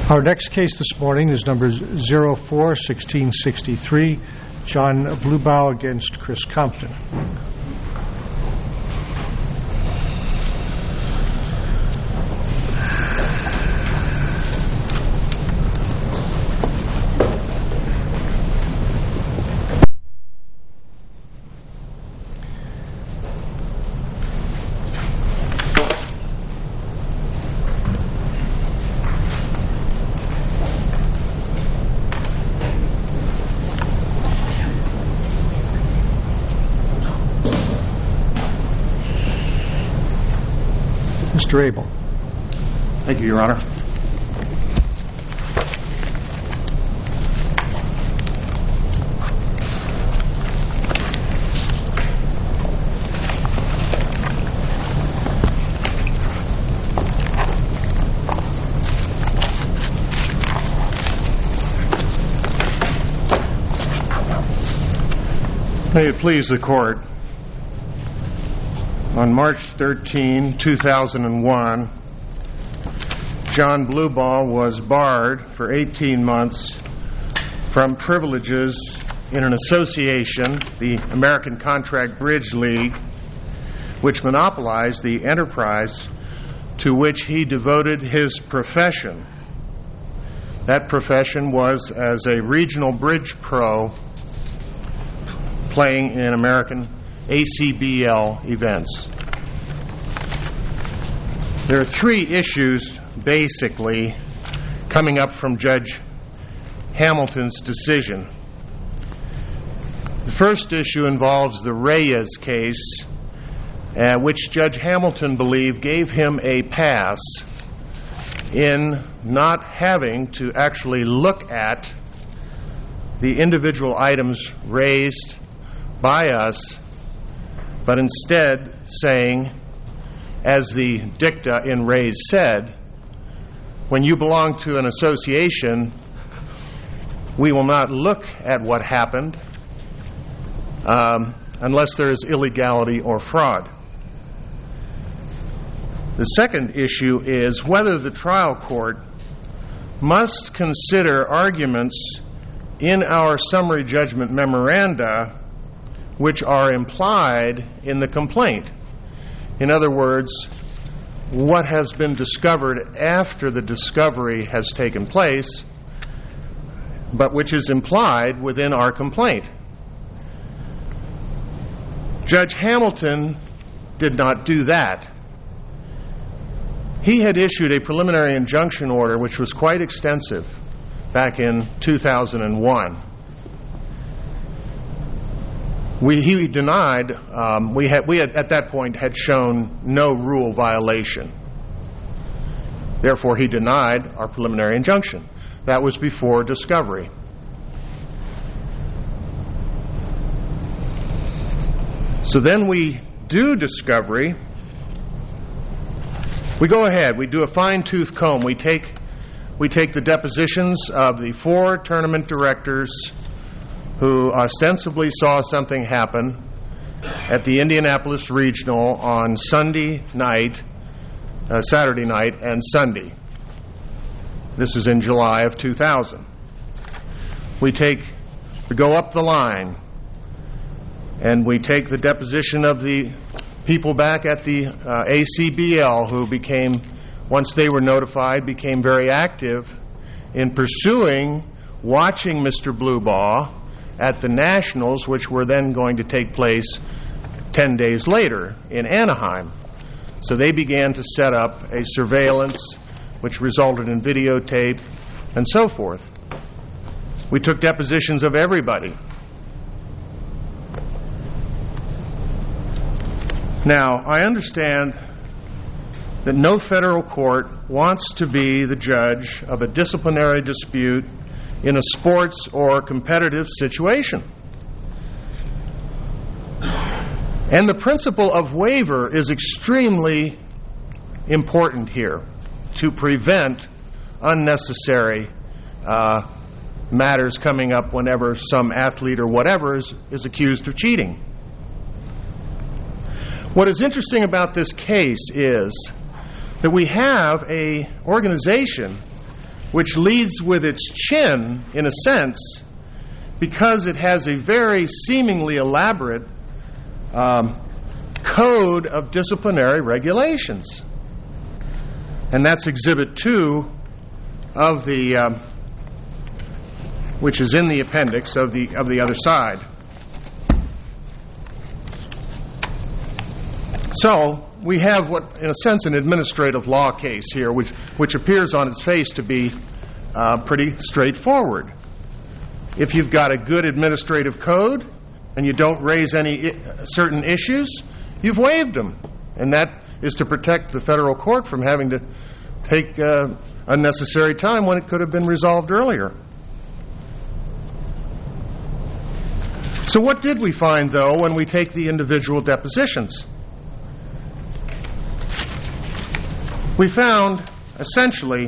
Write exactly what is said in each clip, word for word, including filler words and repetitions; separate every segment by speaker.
Speaker 1: Our next case this morning is number zero four one six six three, John Bluebow against Chris Compton. Mister Abel.
Speaker 2: Thank you, Your Honor. May it please the Court, on March thirteenth, two thousand one, John Bluebow was barred for eighteen months from privileges in an association, the American Contract Bridge League, which monopolized the enterprise to which he devoted his profession. That profession was as a regional bridge pro playing in American A C B L events. There are three issues, basically, coming up from Judge Hamilton's decision. The first issue involves the Reyes case, uh, which Judge Hamilton believed gave him a pass in not having to actually look at the individual items raised by us, but instead saying, as the dicta in Reyes said, when you belong to an association, we will not look at what happened um, unless there is illegality or fraud. The second issue is whether the trial court must consider arguments in our summary judgment memoranda which are implied in the complaint. In other words, what has been discovered after the discovery has taken place, but which is implied within our complaint. Judge Hamilton did not do that. He had issued a preliminary injunction order which was quite extensive back in two thousand one. We, he denied, um, we had, we had at that point had shown no rule violation. Therefore, he denied our preliminary injunction. That was before discovery. So then we do discovery. We go ahead. We do a fine-tooth comb. We take, we take the depositions of the four tournament directors who ostensibly saw something happen at the Indianapolis Regional on Sunday night, uh, Saturday night, and Sunday. This is in July of two thousand. We take, we go up the line, and we take the deposition of the people back at the uh, A C B L who became, once they were notified, became very active in pursuing, watching Mister Bluebow at the Nationals, which were then going to take place ten days later in Anaheim. So they began to set up a surveillance which resulted in videotape and so forth. We took depositions of everybody. Now, I understand that no federal court wants to be the judge of a disciplinary dispute in a sports or competitive situation. And the principle of waiver is extremely important here to prevent unnecessary uh, matters coming up whenever some athlete or whatever is, is accused of cheating. What is interesting about this case is that we have an organization which leads with its chin, in a sense, because it has a very seemingly elaborate um, code of disciplinary regulations. And that's Exhibit two of the, um, which is in the appendix of the of the other side. So we have what, in a sense, an administrative law case here, which which appears on its face to be uh, pretty straightforward. If you've got a good administrative code and you don't raise any I- certain issues, you've waived them, and that is to protect the federal court from having to take uh, unnecessary time when it could have been resolved earlier. So what did we find, though, when we take the individual depositions? We found, essentially,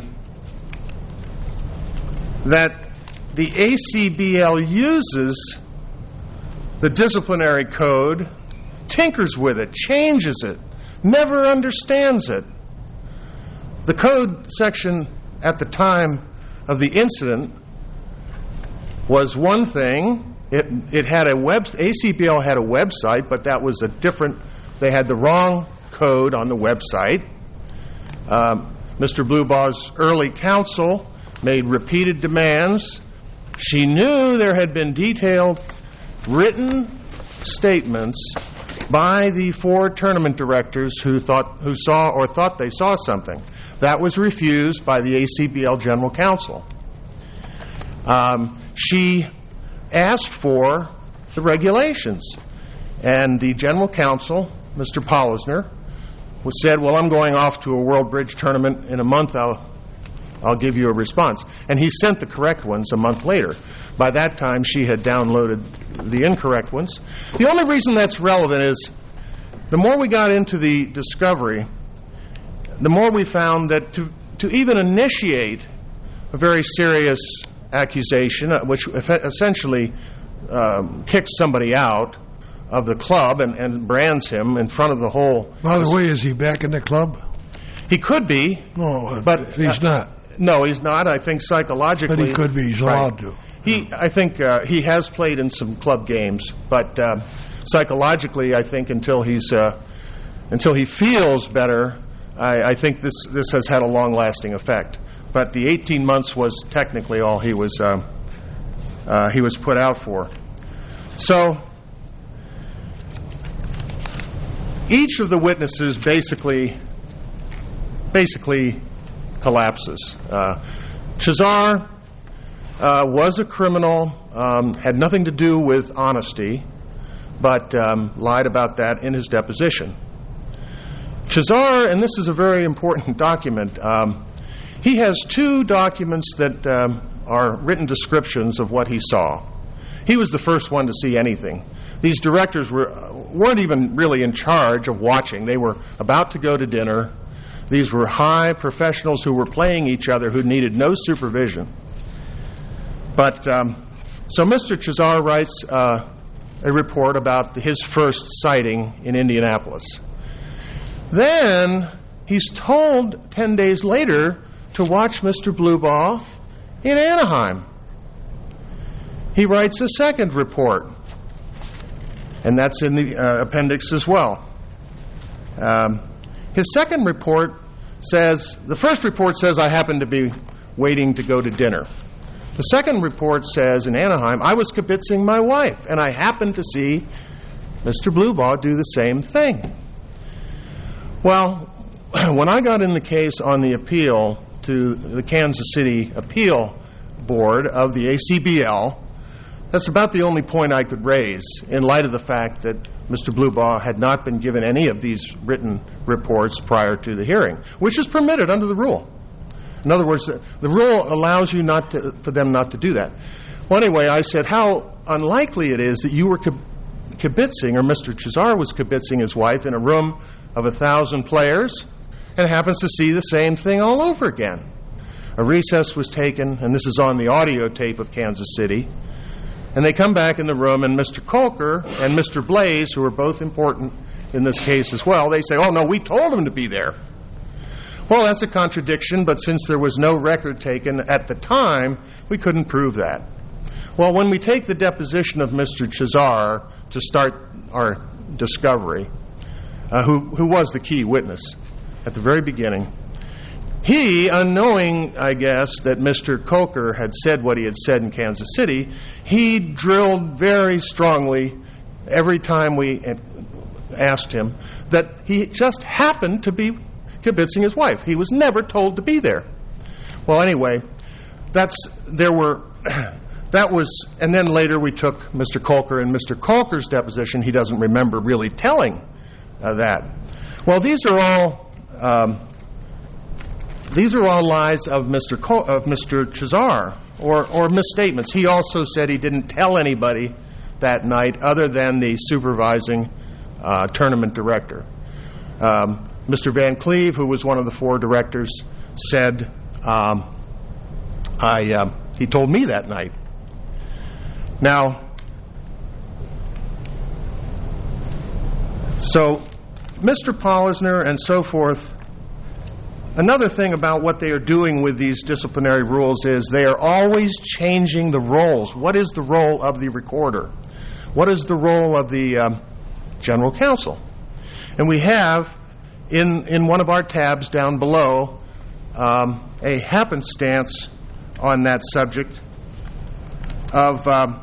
Speaker 2: that the A C B L uses the disciplinary code, tinkers with it, changes it, never understands it. The code section at the time of the incident was one thing. It it had a web. A C B L had a website, but that was a different. They had the wrong code on the website. Um, Mister Blubaugh's early counsel made repeated demands. She knew there had been detailed written statements by the four tournament directors who thought who saw or thought they saw something. That was refused by the A C B L General Counsel. Um, she asked for the regulations, and the General Counsel, Mister Pollisner, was said, well, I'm going off to a World Bridge tournament in a month. I'll I'll give you a response. And he sent the correct ones a month later. By that time, she had downloaded the incorrect ones. The only reason that's relevant is the more we got into the discovery, the more we found that to, to even initiate a very serious accusation, which essentially um, kicks somebody out of the club and, and brands him in front of the whole...
Speaker 3: By the way, is he back in the club?
Speaker 2: He could be.
Speaker 3: No,
Speaker 2: but
Speaker 3: he's
Speaker 2: uh,
Speaker 3: not.
Speaker 2: No, he's not. I think psychologically...
Speaker 3: But he could be. He's allowed
Speaker 2: right.
Speaker 3: to.
Speaker 2: He, I think uh, he has played in some club games, but uh, psychologically, I think until he's uh, until he feels better, I, I think this this has had a long-lasting effect. But the eighteen months was technically all he was uh, uh, he was put out for. So each of the witnesses basically basically collapses. Uh, Chazar uh, was a criminal, um, had nothing to do with honesty, but um, lied about that in his deposition. Chazar, and this is a very important document, um, he has two documents that um, are written descriptions of what he saw. He was the first one to see anything. These directors were, weren't even really in charge of watching. They were about to go to dinner. These were high professionals who were playing each other, who needed no supervision. But um, so Mister Chazar writes uh, a report about his first sighting in Indianapolis. Then he's told ten days later to watch Mister Blubaugh in Anaheim. He writes a second report, and that's in the uh, appendix as well. Um, his second report says, the first report says, I happened to be waiting to go to dinner. The second report says, in Anaheim, I was kibitzing my wife, and I happened to see Mister Blubaugh do the same thing. Well, when I got in the case on the appeal to the Kansas City Appeal Board of the A C B L, that's about the only point I could raise in light of the fact that Mister Blubaugh had not been given any of these written reports prior to the hearing, which is permitted under the rule. In other words, the rule allows you not to, for them not to do that. Well, anyway, I said how unlikely it is that you were kibitzing, or Mister Chazar was kibitzing his wife in a room of a thousand players and happens to see the same thing all over again. A recess was taken, and this is on the audio tape of Kansas City. And they come back in the room, and Mister Kolker and Mister Blaze, who are both important in this case as well, they say, oh, no, we told him to be there. Well, that's a contradiction, but since there was no record taken at the time, we couldn't prove that. Well, when we take the deposition of Mister Chazar to start our discovery, uh, who, who was the key witness at the very beginning, he, unknowing, I guess, that Mister Coker had said what he had said in Kansas City, he drilled very strongly every time we asked him that he just happened to be kibitzing his wife. He was never told to be there. Well, anyway, that's there were that was, and then later we took Mister Coker and Mister Coker's deposition. He doesn't remember really telling uh, that. Well, these are all um, these are all lies of Mister Co- of Mister Chazar, or or misstatements. He also said he didn't tell anybody that night other than the supervising uh, tournament director. Um, Mister Van Cleve, who was one of the four directors, said, um, "I uh, he told me that night." Now, so Mister Pollisner and so forth. Another thing about what they are doing with these disciplinary rules is they are always changing the roles. What is the role of the recorder? What is the role of the um, general counsel? And we have in in one of our tabs down below um, a happenstance on that subject of um,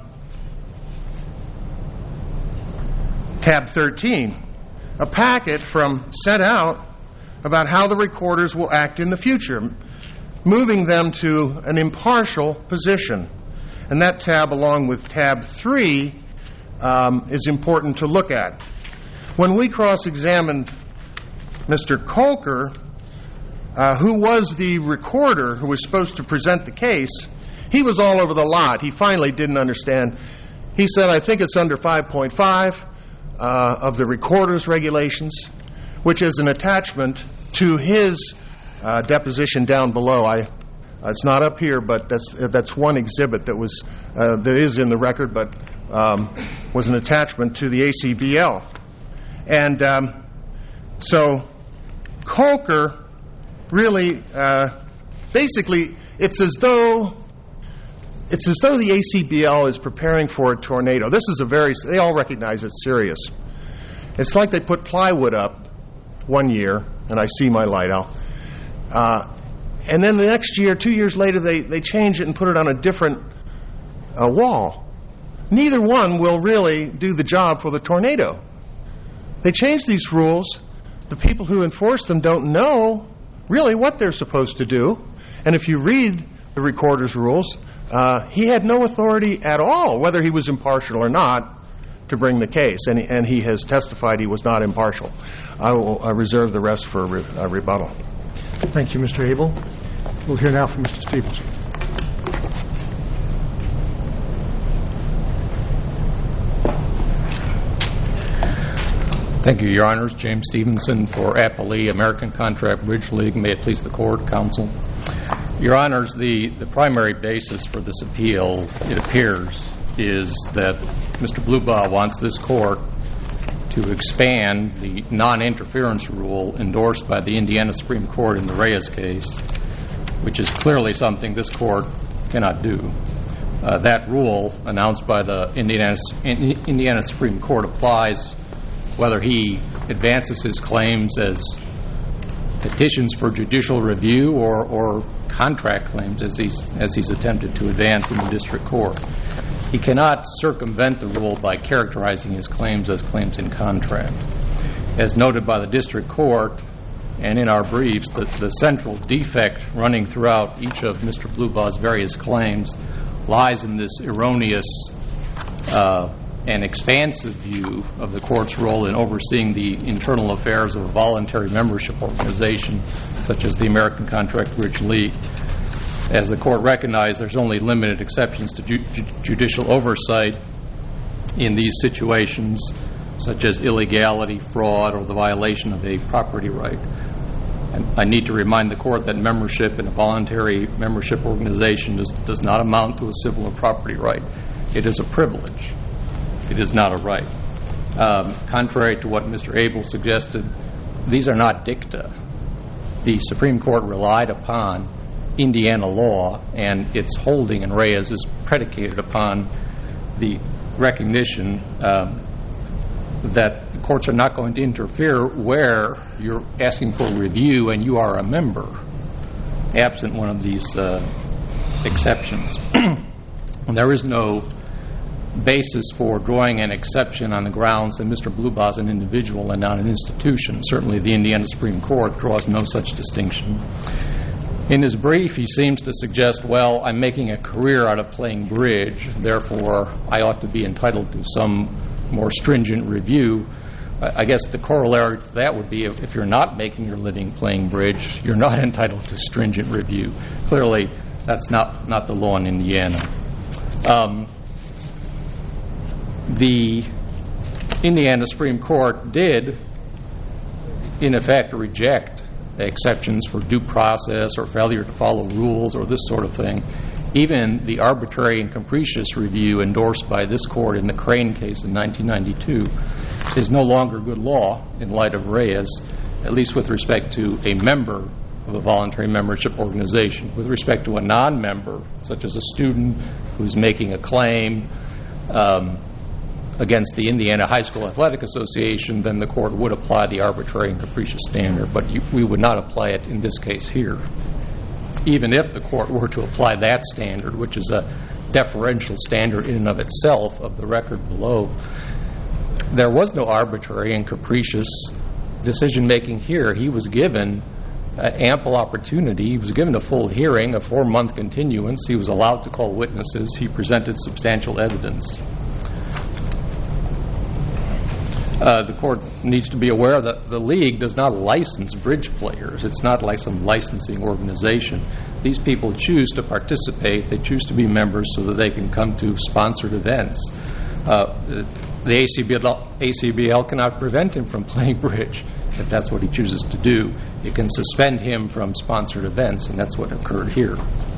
Speaker 2: tab thirteen, a packet from sent out about how the recorders will act in the future, moving them to an impartial position. And that tab, along with tab three, um, is important to look at. When we cross-examined Mister Coker, uh, who was the recorder who was supposed to present the case, he was all over the lot. He finally didn't understand. He said, I think it's under five point five uh, of the recorder's regulations, which is an attachment to his uh, deposition down below. I, uh, it's not up here, but that's uh, that's one exhibit that was uh, that is in the record, but um, was an attachment to the A C B L. And um, so Coker really, uh, basically, it's as though it's as though the A C B L is preparing for a tornado. This is a very, they all recognize it's serious. It's like they put plywood up one year, and I see my light out. Uh, and then the next year, two years later, they, they change it and put it on a different uh, wall. Neither one will really do the job for the tornado. They change these rules. The people who enforce them don't know really what they're supposed to do. And if you read the recorder's rules, uh, he had no authority at all, whether he was impartial or not, to bring the case. And, and he has testified he was not impartial. I will uh, reserve the rest for re- uh, rebuttal.
Speaker 1: Thank you, Mister Abel. We'll hear now from Mister Stevens.
Speaker 4: Thank you, Your Honors. James Stevenson for Applee, American Contract Bridge League. May it please the Court, Counsel. Your Honors, the, the primary basis for this appeal, it appears, is that Mister Blubaugh wants this Court to expand the non-interference rule endorsed by the Indiana Supreme Court in the Reyes case, which is clearly something this Court cannot do. Uh, that rule, announced by the Indiana, Indiana Supreme Court, applies whether he advances his claims as petitions for judicial review or, or contract claims as he's, as he's attempted to advance in the district court. He cannot circumvent the rule by characterizing his claims as claims in contract. As noted by the district court and in our briefs, the, the central defect running throughout each of Mister Blubaugh's various claims lies in this erroneous uh, and expansive view of the court's role in overseeing the internal affairs of a voluntary membership organization such as the American Contract Bridge League. As the court recognized, there's only limited exceptions to ju- ju- judicial oversight in these situations, such as illegality, fraud, or the violation of a property right. And I need to remind the court that membership in a voluntary membership organization does, does not amount to a civil or property right. It is a privilege. It is not a right. Um, contrary to what Mister Abel suggested, these are not dicta. the Supreme Court relied upon Indiana law, and its holding in Reyes is predicated upon the recognition um, that the courts are not going to interfere where you're asking for review and you are a member, absent one of these uh, exceptions. And there is no basis for drawing an exception on the grounds that Mister Blubaugh is an individual and not an institution. Certainly the Indiana Supreme Court draws no such distinction. In his brief, he seems to suggest, well, I'm making a career out of playing bridge, therefore I ought to be entitled to some more stringent review. I guess the corollary to that would be if you're not making your living playing bridge, you're not entitled to stringent review. Clearly, that's not, not the law in Indiana. Um, the Indiana Supreme Court did, in effect, reject exceptions for due process or failure to follow rules or this sort of thing. Even the arbitrary and capricious review endorsed by this court in the Crane case in nineteen ninety-two is no longer good law in light of Reyes, at least with respect to a member of a voluntary membership organization. With respect to a non-member, such as a student who's making a claim um, against the Indiana High School Athletic Association, then the court would apply the arbitrary and capricious standard, but you, we would not apply it in this case here. Even if the court were to apply that standard, which is a deferential standard in and of itself of the record below, there was no arbitrary and capricious decision-making here. He was given uh, ample opportunity. He was given a full hearing, a four-month continuance. He was allowed to call witnesses. He presented substantial evidence. Uh, the court needs to be aware that the league does not license bridge players. It's not like some licensing organization. These people choose to participate. They choose to be members so that they can come to sponsored events. Uh, the A C B L, A C B L cannot prevent him from playing bridge if that's what he chooses to do. It can suspend him from sponsored events, and that's what occurred here.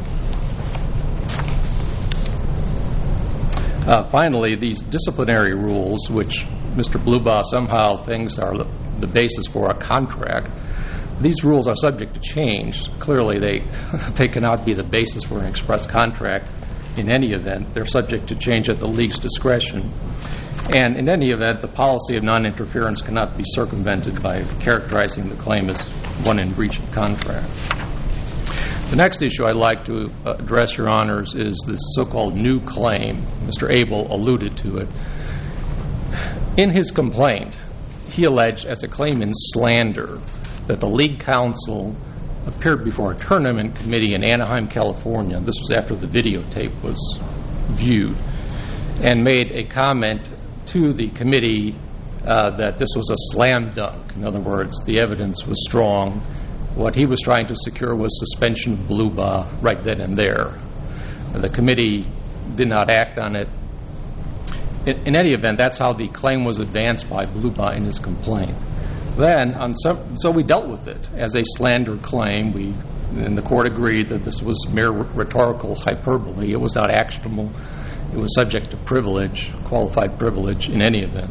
Speaker 4: Uh, finally, these disciplinary rules, which Mister Blubaugh somehow thinks are the, the basis for a contract, these rules are subject to change. Clearly, they they cannot be the basis for an express contract in any event. They're subject to change at the league's discretion. And in any event, the policy of non-interference cannot be circumvented by characterizing the claim as one in breach of contract. The next issue I'd like to address, Your Honors, is this so-called new claim. Mister Abel alluded to it. In his complaint, he alleged as a claim in slander that the league counsel appeared before a tournament committee in Anaheim, California. This was after the videotape was viewed, and made a comment to the committee uh, that this was a slam dunk. In other words, the evidence was strong. What he was trying to secure was suspension of Blubaugh right then and there. The committee did not act on it. In, in any event, that's how the claim was advanced by Blubaugh in his complaint. Then, on some, so we dealt with it as a slander claim. We, and the court agreed that this was mere rhetorical hyperbole. It was not actionable. It was subject to privilege, qualified privilege, in any event.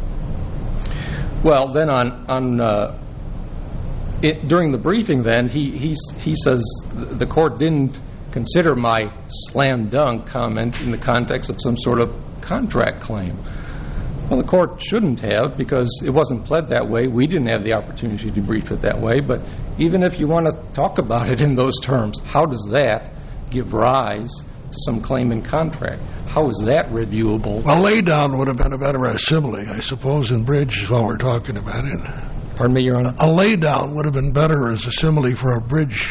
Speaker 4: Well, then on on. Uh, It, during the briefing, then, he, he he says the court didn't consider my slam dunk comment in the context of some sort of contract claim. Well, the court shouldn't have, because it wasn't pled that way. We didn't have the opportunity to brief it that way. But even if you want to talk about it in those terms, how does that give rise to some claim in contract? How is that reviewable?
Speaker 3: Well, lay down would have been a better simile, I suppose, in bridge while we're talking about it.
Speaker 4: Pardon me, Your Honor?
Speaker 3: A lay down would have been better as a simile for a bridge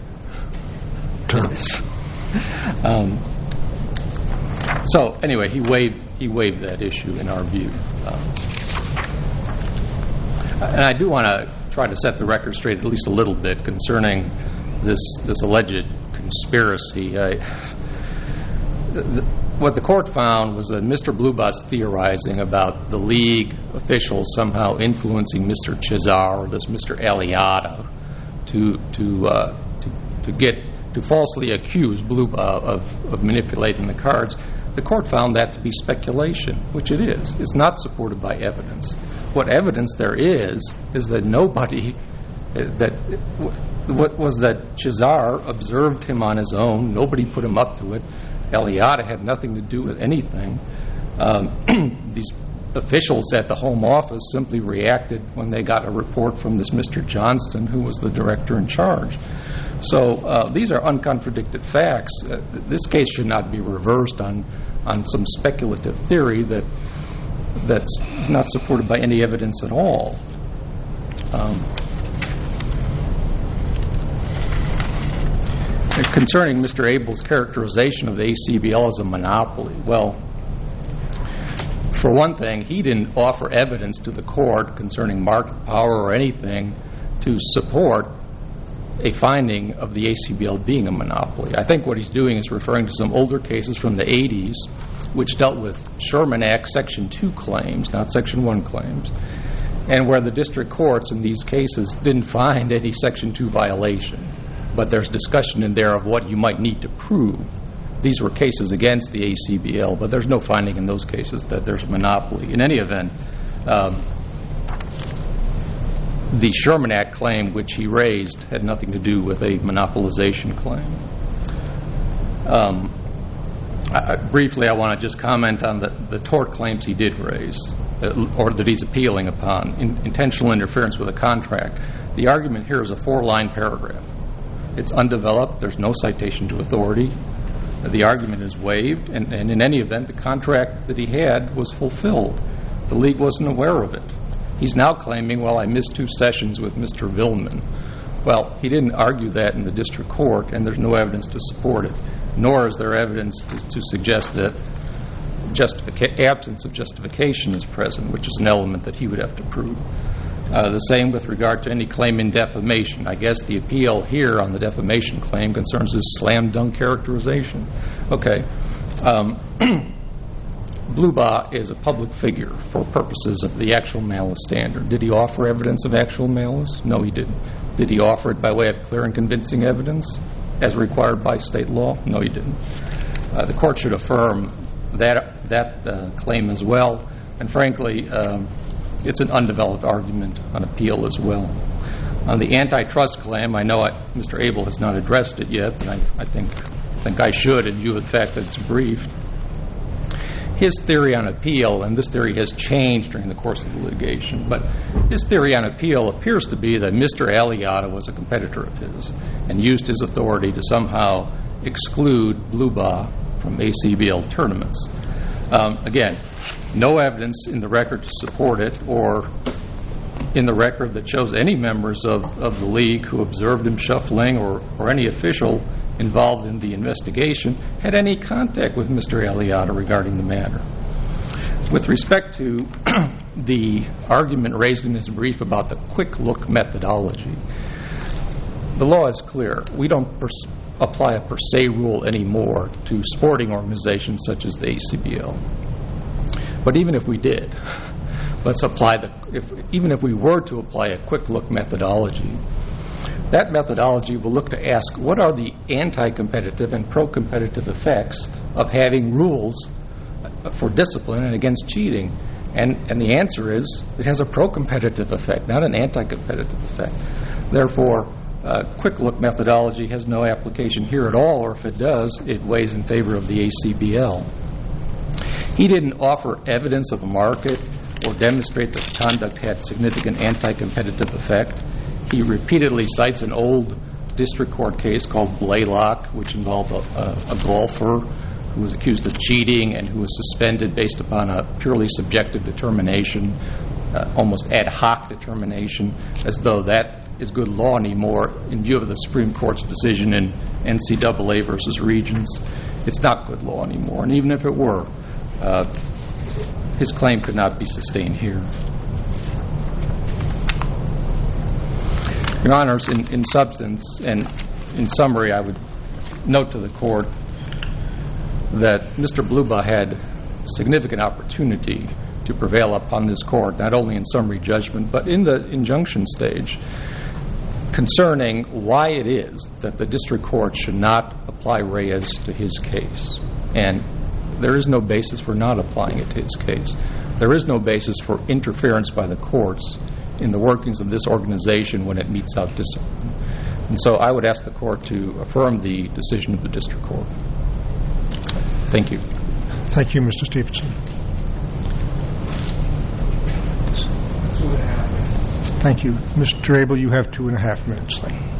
Speaker 3: term.
Speaker 4: um, so anyway, he waived he waived that issue in our view. Um, and I do want to try to set the record straight at least a little bit concerning this this alleged conspiracy. I, the, What the court found was that Mister Blubaugh's theorizing about the league officials somehow influencing Mister Cesar or this Mister Aliata to to uh, to, to get to falsely accuse Blubaugh of, of manipulating the cards. The court found that to be speculation, which it is. It's not supported by evidence. What evidence there is is that nobody that what was that Chazar observed him on his own. Nobody put him up to it. Eliada had nothing to do with anything. Um, these officials at the Home Office simply reacted when they got a report from this Mister Johnston, who was the director in charge. So uh, these are uncontradicted facts. Uh, this case should not be reversed on, on some speculative theory that that's not supported by any evidence at all. Um, concerning Mister Abel's characterization of the A C B L as a monopoly, well, for one thing, he didn't offer evidence to the court concerning market power or anything to support a finding of the A C B L being a monopoly. I think what he's doing is referring to some older cases from the eighties which dealt with Sherman Act Section two claims, not Section one claims, and where the district courts in these cases didn't find any Section two violation. But there's discussion in there of what you might need to prove. These were cases against the A C B L, but there's no finding in those cases that there's a monopoly. In any event, um, the Sherman Act claim which he raised had nothing to do with a monopolization claim. Um, I, I, briefly, I want to just comment on the, the tort claims he did raise, uh, or that he's appealing upon, in, intentional interference with a contract. The argument here is a four-line paragraph. It's undeveloped. There's no citation to authority. The argument is waived, and, and in any event, the contract that he had was fulfilled. The league wasn't aware of it. He's now claiming, well, I missed two sessions with Mister Villman. Well, he didn't argue that in the district court, and there's no evidence to support it, nor is there evidence to, to suggest that justifica- absence of justification is present, which is an element that he would have to prove. Uh, the same with regard to any claim in defamation. I guess the appeal here on the defamation claim concerns this slam-dunk characterization. Okay. Um, Blubaugh is a public figure for purposes of the actual malice standard. Did he offer evidence of actual malice? No, he didn't. Did he offer it by way of clear and convincing evidence as required by state law? No, he didn't. Uh, the court should affirm that, that uh, claim as well. And frankly, um, it's an undeveloped argument on appeal as well. On the antitrust claim, I know I, Mister Abel has not addressed it yet, but I, I think think I should in view of the fact that it's briefed. His theory on appeal, and this theory has changed during the course of the litigation, but his theory on appeal appears to be that Mister Aliata was a competitor of his and used his authority to somehow exclude Blubaugh from A C B L tournaments. Um, again, no evidence in the record to support it, or in the record that shows any members of, of the league who observed him shuffling, or, or any official involved in the investigation had any contact with Mister Aliata regarding the matter. With respect to the argument raised in his brief about the quick look methodology, the law is clear. We don't pers- apply a per se rule anymore to sporting organizations such as the A C B L. But even if we did, let's apply the, if, even if we were to apply a quick look methodology, that methodology will look to ask what are the anti-competitive and pro-competitive effects of having rules for discipline and against cheating. And, and the answer is it has a pro-competitive effect, not an anti-competitive effect. Therefore, uh, quick look methodology has no application here at all, or if it does, it weighs in favor of the A C B L. He didn't offer evidence of a market or demonstrate that the conduct had significant anti-competitive effect. He repeatedly cites an old district court case called Blaylock, which involved a, a, a golfer who was accused of cheating and who was suspended based upon a purely subjective determination, uh, almost ad hoc determination, as though that is good law anymore in view of the Supreme Court's decision in N C double A versus Regents. It's not good law anymore, and even if it were, uh, his claim could not be sustained here. Your Honors, in, in substance and in summary, I would note to the Court that Mister Blubaugh had significant opportunity to prevail upon this Court, not only in summary judgment, but in the injunction stage, concerning why it is that the district court should not apply Reyes to his case. And there is no basis for not applying it to his case. There is no basis for interference by the courts in the workings of this organization when it meets out discipline. And so I would ask the court to affirm the decision of the district court. Thank you.
Speaker 1: Thank you, Mister Stevenson.
Speaker 2: Two and a half minutes.
Speaker 1: Thank you. Mister Abel, you have two and a half minutes. Thank you.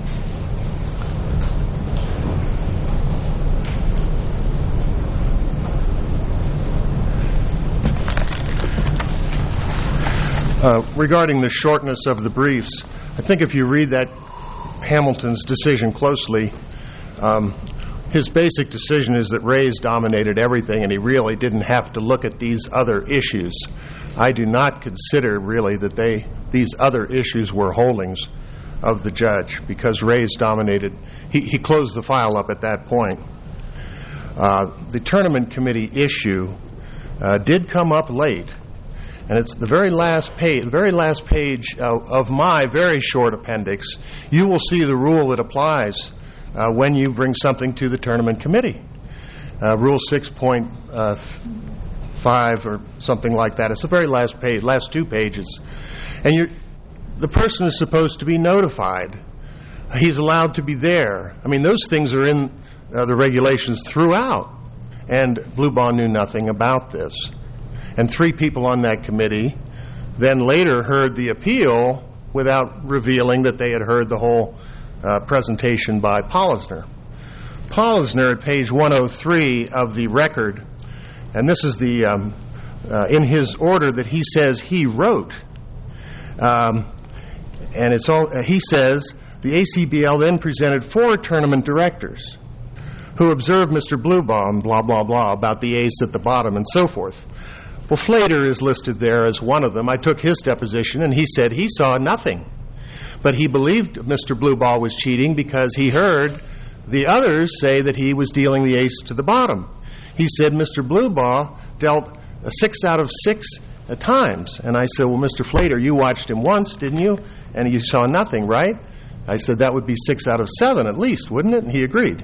Speaker 2: Uh, regarding the shortness of the briefs, I think if you read that Hamilton's decision closely, um, his basic decision is that Rays dominated everything and he really didn't have to look at these other issues. I do not consider really that they these other issues were holdings of the judge because Rays dominated. He, he closed the file up at that point. Uh, the tournament committee issue uh, did come up late. And it's the very last page, the very last page uh, of my very short appendix. You will see the rule that applies uh, when you bring something to the tournament committee. Uh, rule six point five or something like that. It's the very last page, last two pages. And you, the person is supposed to be notified. He's allowed to be there. I mean, those things are in uh, the regulations throughout. And Blue Bond knew nothing about this. And three people on that committee then later heard the appeal without revealing that they had heard the whole uh, presentation by Polisner. Polisner at page one oh three of the record, and this is the um, uh, in his order that he says he wrote, um, and it's all uh, he says the A C B L then presented four tournament directors who observed Mister Bluebaum, blah, blah, blah, about the ace at the bottom and so forth. Well, Flater is listed there as one of them. I took his deposition, and he said he saw nothing. But he believed Mister Blueball was cheating because he heard the others say that he was dealing the ace to the bottom. He said Mister Blueball dealt a six out of six at times. And I said, well, Mister Flater, you watched him once, didn't you? And you saw nothing, right? I said that would be six out of seven at least, wouldn't it? And he agreed.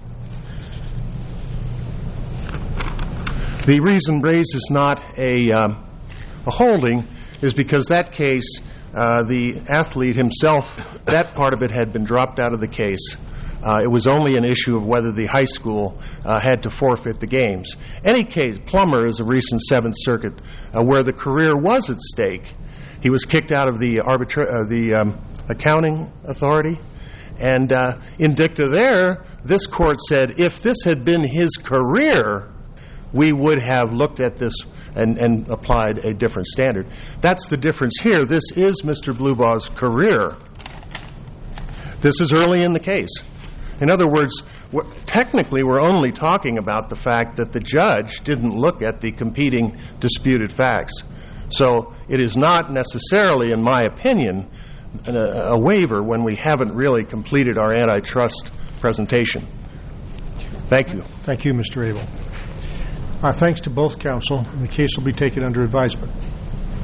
Speaker 2: The reason Rays is not a, um, a holding is because that case, uh, the athlete himself, that part of it had been dropped out of the case. Uh, it was only an issue of whether the high school uh, had to forfeit the games. Any case, Plummer is a recent Seventh Circuit uh, where the career was at stake. He was kicked out of the arbitra- uh, the um, accounting authority. And uh, in dicta there, this court said if this had been his career, we would have looked at this and, and applied a different standard. That's the difference here. This is Mister Blueball's career. This is early in the case. In other words, we're, technically we're only talking about the fact that the judge didn't look at the competing disputed facts. So it is not necessarily, in my opinion, a, a waiver when we haven't really completed our antitrust presentation. Thank you.
Speaker 1: Thank you, Mister Abel. Our thanks to both counsel, and the case will be taken under advisement.